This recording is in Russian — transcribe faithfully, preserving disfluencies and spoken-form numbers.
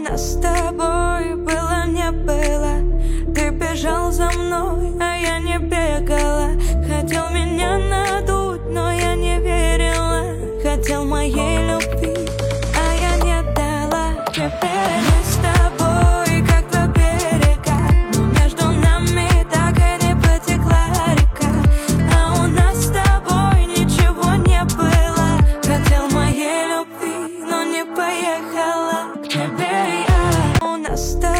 нас с тобой было, не было. Ты бежал за мной, а я не бегала. Хотел меня надуть, но я не верила. Хотел моей любви, а я не дала. Теперь мы с тобой как два берега, но между нами так и не потекла река. А у нас с тобой ничего не было. Хотел моей любви, но не поехала к тебе я. У нас с тобой